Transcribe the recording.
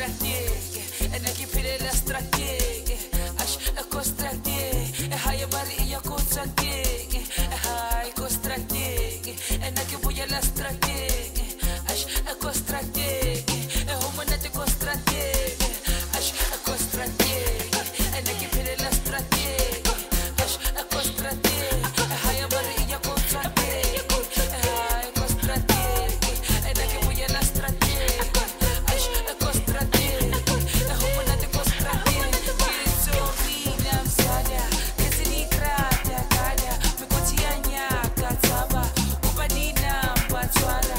strategi, e neki pire la strategi, ash eko strategi, e haya bari iya ko strategi, e hay ko strategi, e neki buya la strategi, ash eko strategi, e humanete ko strategi, ash eko strategi, e neki pire la strategi, ash eko strategi, e haya bari iya ko strategi, e hay ko strategi, e neki buya la strategi, ash eko strategi, e humanete ko strategi, kiso mina msada, kesini krata kaya, mikutia nyaka taba, ubanina mpatwala.